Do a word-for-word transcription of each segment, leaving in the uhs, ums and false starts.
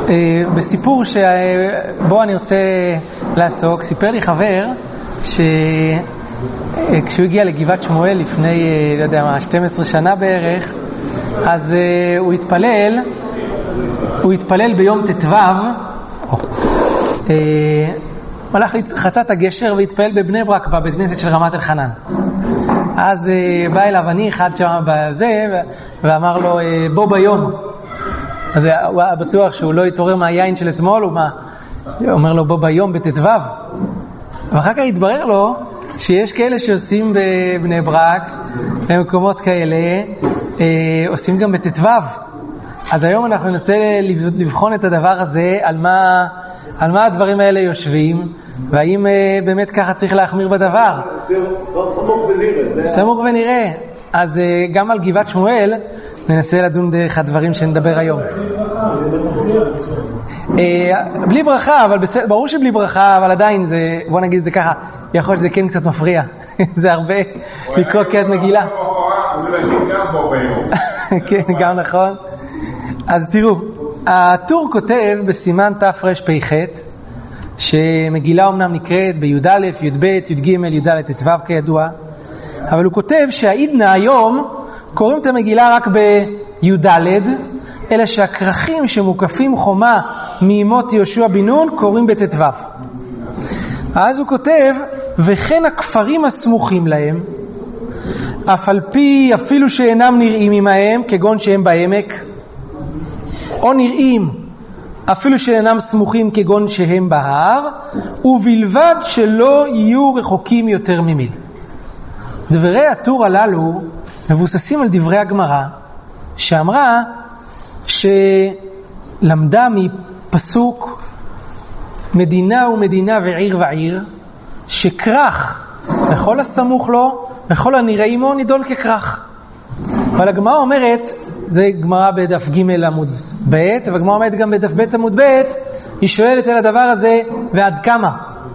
בסיפור שבו אני רוצה לעסוק, סיפר לי חבר שכשהוא הגיע לגבעת שמואל לפני, לא יודע מה, שתים עשרה שנה בערך, אז הוא התפלל, הוא התפלל ביום תתוו, הלך חצת הגשר והתפלל בבני ברק, בבית כנסת של רמת אלחנן. אז בא אליו אני אחד שם בזה, ואמר לו, בוא ביום. אז הוא היה בטוח שהוא לא יתעורר מהיין של אתמול, הוא אומר לו, בוא ביום בתתוו. ואחר כך התברר לו שיש כאלה שעושים בבני ברק, במקומות כאלה, עושים גם בתתוו. אז היום אנחנו ננסה לבחון את הדבר הזה, על מה, על מה הדברים האלה יושבים, והאם באמת ככה צריך להחמיר בדבר. סמוך ונראה. סמוך ונראה. אז גם על גבעת שמואל ננסה לדון דרך הדברים שנדבר היום. בלי ברכה, אבל ברור שבלי ברכה, אבל עדיין זה, בוא נגיד את זה ככה, יכול להיות שזה כן קצת מפריע. זה הרבה לקרוא קריאת מגילה. כן, גם נכון. אז תראו, הטור כותב בסימן תרפ"ח, שמגילה אמנם נקראת בי"א, י"ב, י"ג, י"ד, תתוו כידוע, אבל הוא כותב שהעידנה היום קוראים את המגילה רק בי"ד, אלא שהכרכים שמוקפים חומה מימות יהושע בן נון קוראים בתתוו. אז הוא כותב, וכן הכפרים הסמוכים להם, אף על פי אפילו שאינם נראים עמהם, כגון שהם בעמק, או נראים אפילו שאינם סמוכים כגון שהם בהר, ובלבד שלא יהיו רחוקים יותר ממיל. דברי הטור הללו מבוססים על דברי הגמרא, שאמרה שלמדה מפסוק מדינה ומדינה ועיר ועיר, שכרך וכל הסמוך לו וכל הנראה עמו נידון ככרך. אבל הגמרא אומרת, זה גמרא בדף ג' עמוד ב', והגמרא אומרת גם בדף ב' עמוד ב', היא שואלת על הדבר הזה, ועד כמה?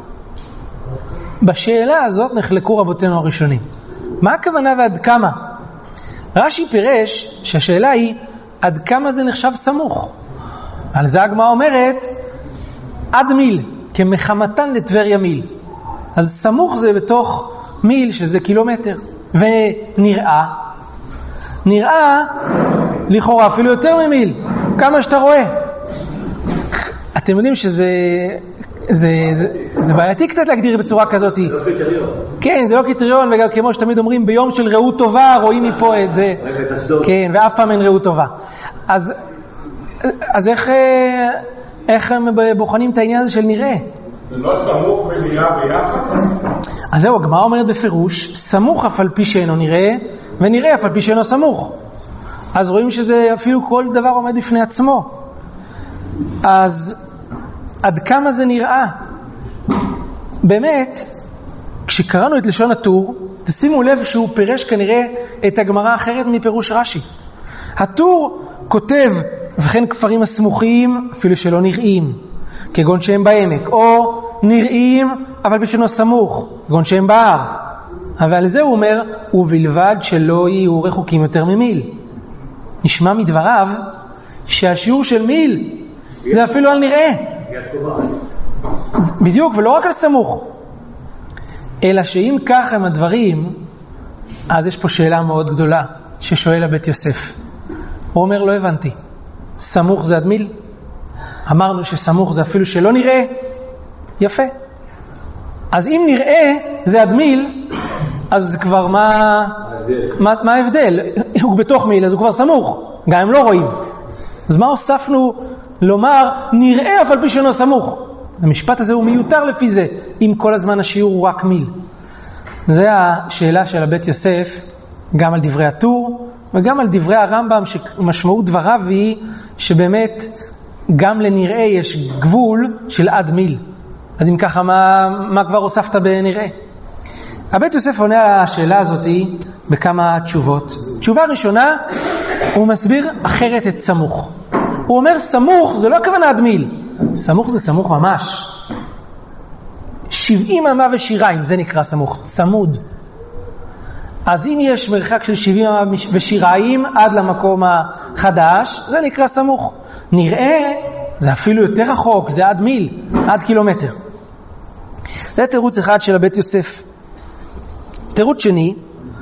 בשאלה הזאת נחלקו רבותינו הראשונים. מה הכוונה ועד כמה? רש"י פירש שהשאלה היא, עד כמה זה נחשב סמוך? על זה הגמרא אומרת, עד מיל, כמחמתן לטבריה מיל. אז סמוך זה בתוך מיל, שזה קילומטר. ונראה, נראה לכאורה אפילו יותר ממיל, כמה שאתה רואה. אתם יודעים שזה זה, זה, זה בעייתי קצת להגדיר בצורה כזאת. זה לא קריטריון. כן, זה לא קריטריון, וגם כמו שתמיד אומרים, ביום של ראות טובה רואים מפה את זה. כן, ואף פעם אין ראות טובה. אז, אז איך, איך הם בוחנים את העניין הזה של נראה? זה לא סמוך ונראה ביחד? אז זהו, הגמרא אומרת בפירוש, סמוך אף על פי שאינו נראה, ונראה אף על פי שאינו סמוך. אז רואים שזה אפילו כל דבר עומד בפני עצמו. אז עד כמה זה נראה? באמת, כשקראנו את לשון הטור, תשימו לב שהוא פירש כנראה את הגמרא אחרת מפירוש רש"י. הטור כותב, וכן כפרים הסמוכים אפילו שלא נראים, כגון שהם בעמק, או נראים אבל בשנו סמוך, כגון שהם בהר. אבל על זה הוא אומר, ובלבד שלא יהיו רחוקים יותר ממיל. נשמע מדבריו שהשיעור של מיל זה אפילו על נראה. בדיוק, ולא רק על סמוך. אלא שאם כך הם הדברים, אז יש פה שאלה מאוד גדולה ששואל הבית יוסף. הוא אומר, לא הבנתי. סמוך זה עד מיל? אמרנו שסמוך זה אפילו שלא נראה. יפה. אז אם נראה זה עד מיל, אז כבר מה, מה, מה ההבדל? הוא בתוך מיל, אז הוא כבר סמוך. גם הם לא רואים. אז מה הוספנו לומר, נראה אבל פי שאינו סמוך? המשפט הזה הוא מיותר לפי זה, אם כל הזמן השיעור הוא רק מיל. זו השאלה של הבית יוסף, גם על דברי הטור, וגם על דברי הרמב"ם, שמשמעות דבריו היא שבאמת גם לנראה יש גבול של עד מיל. אז אם ככה, מה, מה כבר הוספת בנראה? הבית יוסף עונה על השאלה הזאת בכמה תשובות. תשובה ראשונה, הוא מסביר אחרת את סמוך. הוא אומר סמוך זה לא הכוונה עד מיל. סמוך זה סמוך ממש. שבעים אמה ושיריים, זה נקרא סמוך, צמוד. אז אם יש מרחק של שבעים אמה ושיריים עד למקום החדש, זה נקרא סמוך. נראה זה אפילו יותר רחוק, זה עד מיל, עד קילומטר. זה תירוץ אחד של הבית יוסף. תירוץ שני,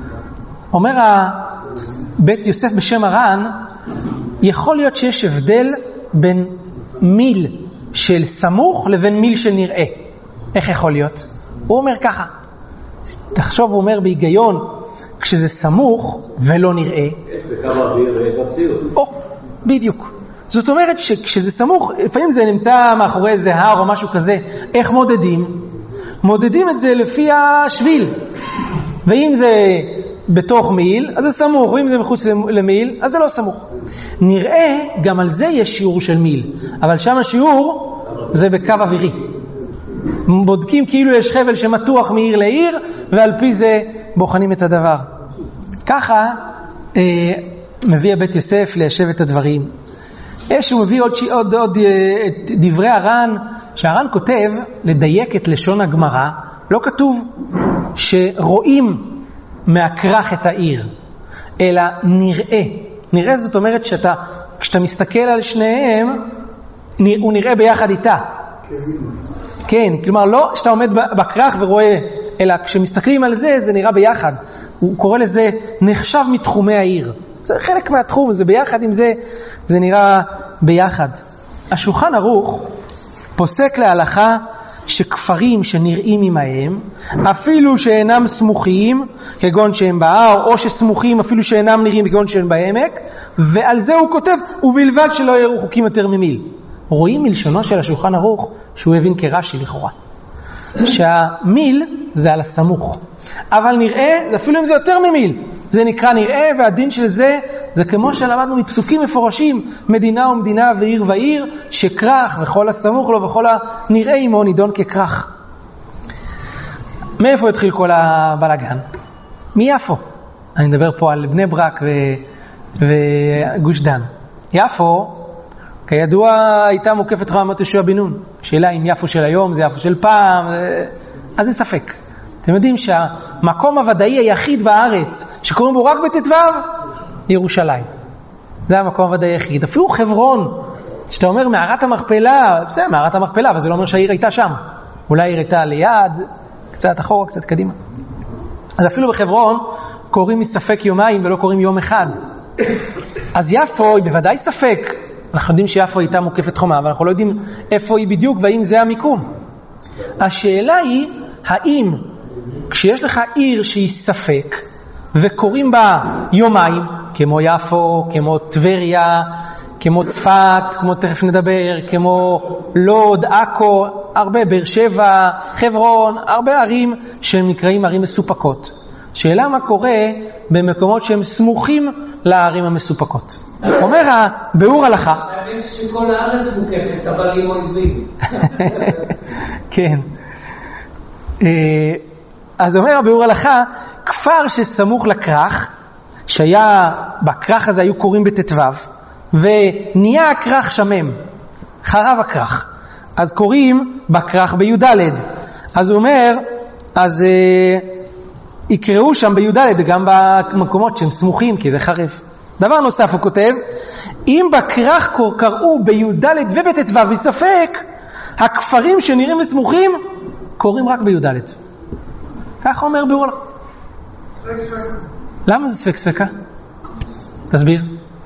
אומר הבית יוסף בשם הר"ן, יכול להיות שיש הבדל בין מיל של סמוך לבין מיל של נראה. איך יכול להיות? הוא אומר ככה, תחשוב, הוא אומר בהיגיון, כשזה סמוך ולא נראה. וכמה אוויר במציאות. או, בדיוק. זאת אומרת שכשזה סמוך, לפעמים זה נמצא מאחורי איזה הר או משהו כזה, איך מודדים? מודדים את זה לפי השביל. ואם זה בתוך מיל, אז זה סמוך, ואם זה מחוץ למיל, אז זה לא סמוך. נראה, גם על זה יש שיעור של מיל, אבל שם השיעור זה בקו אווירי. בודקים כאילו יש חבל שמתוח מעיר לעיר, ועל פי זה בוחנים את הדבר. ככה אה, מביא הבית יוסף ליישב את הדברים. יש, הוא מביא עוד, עוד, עוד את דברי הר"ן, שהר"ן כותב לדייק את לשון הגמרא, לא כתוב שרואים מהכרך את העיר, אלא נראה. נראה זאת אומרת שאתה, כשאתה מסתכל על שניהם, הוא נראה ביחד איתה. כן, כלומר לא שאתה עומד בכרך ורואה, אלא כשמסתכלים על זה, זה נראה ביחד. הוא קורא לזה נחשב מתחומי העיר. זה חלק מהתחום, זה ביחד עם זה, זה נראה ביחד. השולחן ערוך פוסק להלכה שכפרים שנראים עמהם, אפילו שאינם סמוכים, כגון שהם בהר, או שסמוכים אפילו שאינם נראים, כגון שהם בעמק, ועל זה הוא כותב, ובלבד שלא יהיו רחוקים יותר ממיל. רואים מלשונו של השולחן ערוך, שהוא הבין כרש"י לכאורה, שהמיל זה על הסמוך, אבל נראה, זה אפילו אם זה יותר ממיל, זה נקרא נראה, והדין של זה, זה כמו שלמדנו מפסוקים מפורשים, מדינה ומדינה ועיר ועיר, שכרך וכל הסמוך לו וכל הנראה עמו נידון ככרך. מאיפה התחיל כל הבלגן? מיפו. אני מדבר פה על בני ברק ו... וגוש דן. יפו, כידוע, הייתה מוקפת רמת יהושע בן נון. שאלה אם יפו של היום זה יפו של פעם, אז זה ספק. אתם יודעים שהמקום הוודאי היחיד בארץ שקוראים בו רק בט"ו, ירושלים. זה המקום הוודאי היחיד. אפילו חברון, שאתה אומר מערת המכפלה, בסדר, מערת המכפלה, אבל זה לא אומר שהעיר הייתה שם. אולי העיר הייתה ליד, קצת אחורה, קצת קדימה. אז אפילו בחברון קוראים מספק יומיים ולא קוראים יום אחד. אז יפו היא בוודאי ספק. אנחנו יודעים שיפו הייתה מוקפת חומה, אבל אנחנו לא יודעים איפה היא בדיוק והאם זה המיקום. השאלה היא, האם כשיש לך עיר שהיא ספק וקוראים בה יומיים, כמו יפו, כמו טבריה, כמו צפת, כמו תכף נדבר, כמו לוד, עכו, הרבה, באר שבע, חברון, הרבה ערים שהם נקראים ערים מסופקות. שאלה מה קורה במקומות שהם סמוכים לערים המסופקות. אומר הביאור הלכה. האמת שכל הארץ מוקפת, אבל היא אויבים. כן. אז אומר הביאור הלכה, כפר שסמוך לכרך, שהיה, בכרך הזה היו קוראים בט"ו, ונהיה הכרך שמם, חרב הכרך. אז קוראים בכרך בי"ד. אז הוא אומר, אז אה, יקראו שם בי"ד גם במקומות שהם סמוכים, כי זה חרב. דבר נוסף הוא כותב, אם בכרך קראו בי"ד ובט"ו בספק, הכפרים שנראים וסמוכים, קוראים רק בי"ד. ככה אומר ביאור הלכה. ספק ספקה. למה זה ספק ספקה? תסביר.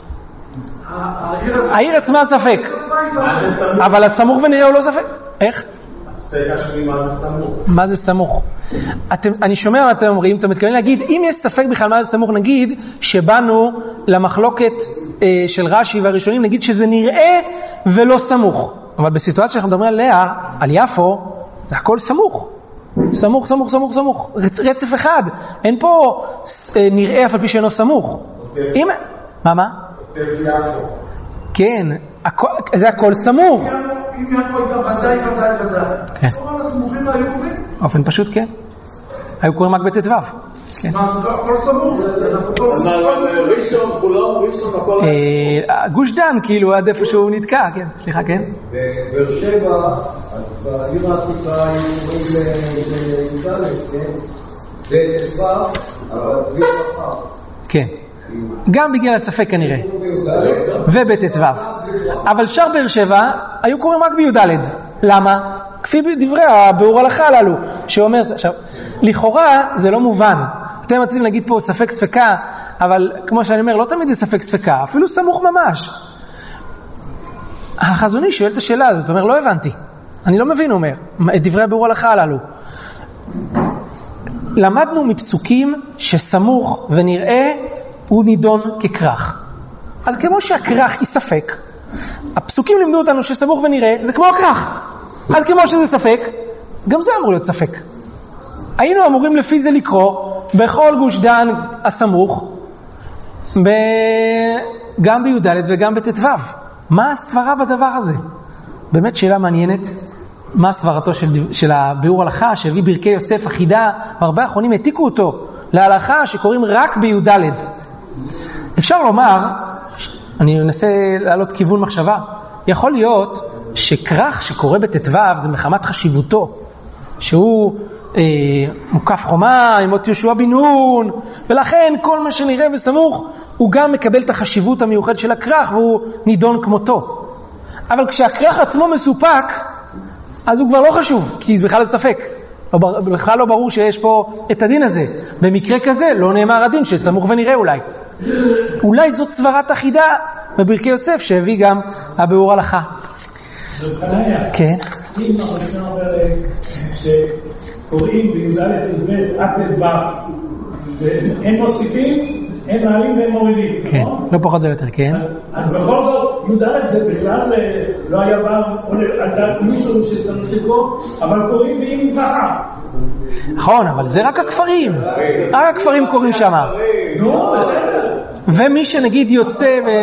העיר עצמה ספק. אבל הסמוך ונראה הוא לא ספק. איך? הספק השני מה זה סמוך. מה זה סמוך? אתם, אני שומע מה אתם אומרים, אתם מתכוונים להגיד, אם יש ספק בכלל מה זה סמוך, נגיד שבאנו למחלוקת אה, של רש"י והראשונים, נגיד שזה נראה ולא סמוך. אבל בסיטואציה שאנחנו מדברים עליה, על יפו, זה הכל סמוך. סמוך, סמוך, סמוך, סמוך. רצ, רצף אחד. אין פה אה, נראה אף על פי שאינו סמוך. אם... מה, מה? כן, הכל, זה הכל סמוך. אם יפו הייתה ודאי, ודאי, ודאי. כן. כל הסמוכים היו קוראים? באופן פשוט כן. היו קוראים רק בט"ו. כן. מה, זה הכל סמוך? ראשון, כולם, ראשון, הכל... גוש דן, כאילו, עד איפה שהוא נתקע, כן. סליחה, כן. בבאר שבע, בעיר העתיקה היו קוראים לי"ד, כן? בט"ו, אבל בלי ברכה. כן. גם בגלל הספק כנראה. ובט"ו. אבל שאר באר שבע היו קוראים רק בי"ד. למה? כפי דברי הביאור הלכה הללו, שאומר, עכשיו, לכאורה זה לא מובן. אתם מצליחים להגיד פה ספק ספקה, אבל כמו שאני אומר, לא תמיד זה ספק ספקה, אפילו סמוך ממש. החזוני שואל את השאלה הזאת, אומר, לא הבנתי. אני לא מבין, אומר, את דברי הביאור הלכה הללו. למדנו מפסוקים שסמוך ונראה הוא נידון ככרך. אז כמו שהכרך היא ספק, הפסוקים לימדו אותנו שסמוך ונראה זה כמו הכרך. אז כמו שזה ספק, גם זה אמור להיות ספק. היינו אמורים לפי זה לקרוא בכל גוש דן הסמוך, ב... גם בי"ד וגם בט"ו. מה הסברה בדבר הזה? באמת שאלה מעניינת. מה סברתו של, של הביאור הלכה שהביא ברכי יוסף אחידה, והרבה אחרונים העתיקו אותו להלכה שקוראים רק בי"ד. אפשר לומר, אני אנסה להעלות כיוון מחשבה, יכול להיות שכרך שקורא בט"ו זה מחמת חשיבותו, שהוא אה, מוקף חומה עם אות יהושע בן נון, ולכן כל מה שנראה בסמוך הוא גם מקבל את החשיבות המיוחד של הכרך והוא נידון כמותו. אבל כשהכרך עצמו מסופק, אז הוא כבר לא חשוב, כי זה בכלל ספק. בכלל לא ברור שיש פה את הדין הזה. במקרה כזה לא נאמר הדין של סמוך ונראה אולי. אולי זאת סברת אחידה בברכי יוסף שהביא גם הביאור הלכה. כן. אם הראשונה אומרת שקוראים בי"ד י"ב עד ט"ו ואין מוסיפים, אין מעלים ואין מורידים. כן, לא פחות או יותר, כן. אז בכל זאת י"ד זה בכלל לא היה בא על דעת מישהו שצריך לקרוא, אבל קוראים ואם ככה. נכון, אבל זה רק הכפרים. רק הכפרים קוראים שם. נו, בסדר. ומי שנגיד יוצא ו...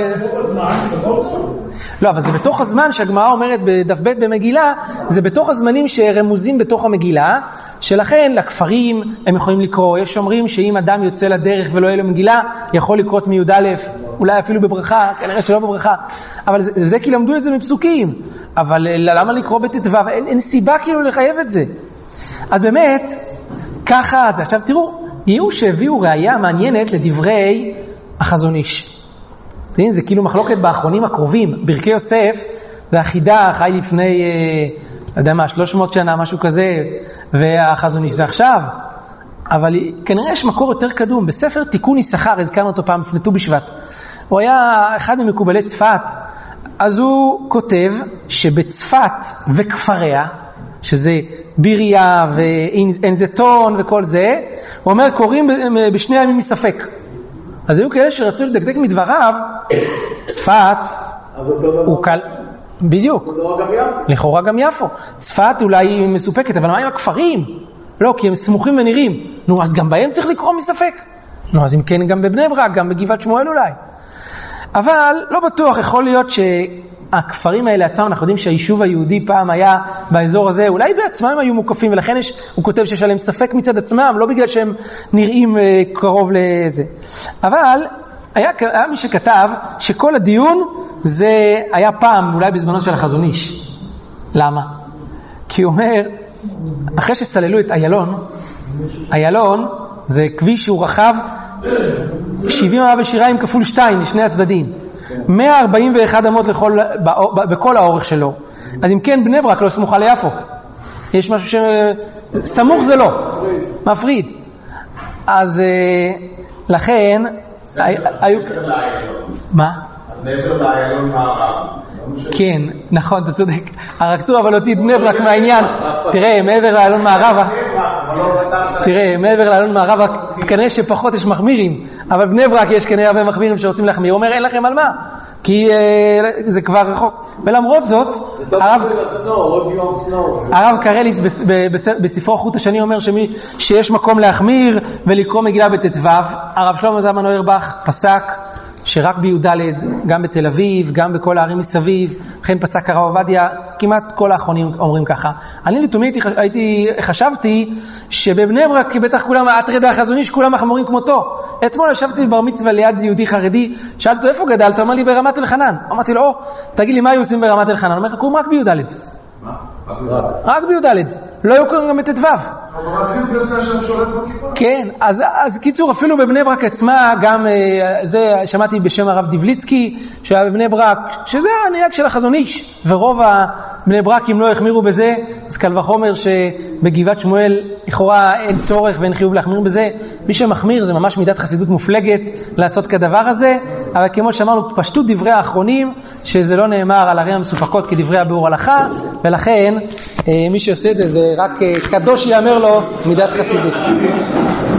לא, אבל זה בתוך הזמן שהגמרא אומרת בדף ב' במגילה, זה בתוך הזמנים שרמוזים בתוך המגילה, שלכן לכפרים הם יכולים לקרוא. יש אומרים שאם אדם יוצא לדרך ולא יהיה לו מגילה, יכול לקרות מי"א, אולי אפילו בברכה, כנראה שלא בברכה. אבל זה, זה כי למדו את זה מפסוקים. אבל למה לקרוא בט"ו? אין, אין סיבה כאילו לחייב את זה. אז באמת, ככה זה. עכשיו תראו, יהיו שהביאו ראייה מעניינת לדברי החזון איש. תראין, זה כאילו מחלוקת באחרונים הקרובים. ברכי יוסף והחידה חי לפני, לא יודע מה, שלוש מאות שנה, משהו כזה, והחזון איש זה עכשיו. אבל כנראה יש מקור יותר קדום. בספר תיקון יששכר, הזכרנו אותו פעם לפני ט"ו בשבט. הוא היה אחד ממקובלי צפת. אז הוא כותב שבצפת וכפריה, שזה ביריה ואין זיתון וכל זה, הוא אומר קוראים בשני הימים מספק. אז היו כאלה שרצו לדקדק מדבריו, צפת הוא קל, בדיוק, לכאורה גם יפו. צפת אולי היא מסופקת, אבל מה עם הכפרים? לא, כי הם סמוכים ונראים. נו, אז גם בהם צריך לקרוא מספק. נו, אז אם כן גם בבני ברק, גם בגבעת שמואל אולי. אבל לא בטוח, יכול להיות שהכפרים האלה עצמם, אנחנו יודעים שהיישוב היהודי פעם היה באזור הזה, אולי בעצמם היו מוקפים, ולכן יש, הוא כותב שיש עליהם ספק מצד עצמם, לא בגלל שהם נראים קרוב לזה. אבל היה, היה מי שכתב שכל הדיון זה היה פעם, אולי בזמנו של החזון איש. למה? כי הוא אומר, אחרי שסללו את איילון, איילון זה כביש שהוא רחב, שבעים אמה בשיריים כפול שתיים לשני הצדדים, מאה ארבעים ואחת אמות לכל, בכל האורך שלו. אז אם כן בני ברק לא סמוכה ליפו, יש משהו שסמוך זה לא מפריד. אז לכן היו מה? אז מעבר לאיילון מערב. כן, נכון, אתה צודק. הרקצור אבל הוציא את בני ברק מהעניין. תראה, מעבר לאיילון מערבה, תראה, מעבר לאיילון מערבה, כנראה שפחות יש מחמירים, אבל בני ברק יש כנראה הרבה מחמירים שרוצים להחמיר. הוא אומר, אין לכם על מה, כי זה כבר רחוק. ולמרות זאת, הרב קרליץ בספרו חוט השני אומר שיש מקום להחמיר ולקרוא מגילה בט"ו. הרב שלמה זלמן אוירבך פסק שרק בי"ד, גם בתל אביב, גם בכל הערים מסביב, לכן פסק הרב עובדיה, כמעט כל האחרונים אומרים ככה. אני לתומי הייתי, חשבתי שבבני ברק בטח כולם, הטרדה החזון איש, כולם מחמורים כמותו. אתמול ישבתי בבר מצווה ליד יהודי חרדי, שאלתי אותו איפה גדלת? אמר לי ברמת אלחנן. אמרתי לו, או, תגיד לי מה היו עושים ברמת אלחנן? אומר, קוראים רק בי"ד. רק בי"ד. לא היו קוראים גם את ט"ו. אבל רצינו פרצה שם שולט בכיפה. כן, אז, אז קיצור, אפילו בבני ברק עצמה, גם זה שמעתי בשם הרב דיבליצקי, שהיה בבני ברק, שזה הנהג של החזון איש, ורוב הבני ברק אם לא החמירו בזה, אז קל וחומר שבגבעת שמואל לכאורה אין צורך ואין חיוב להחמיר בזה. מי שמחמיר זה ממש מידת חסידות מופלגת לעשות כדבר הזה, אבל כמו שאמרנו, פשטות דברי האחרונים, שזה לא נאמר על ערים המסופקות כדברי הביאור הלכה, ולכן מי שעושה את זה זה רק קדוש יאמר לו מידת חסידות.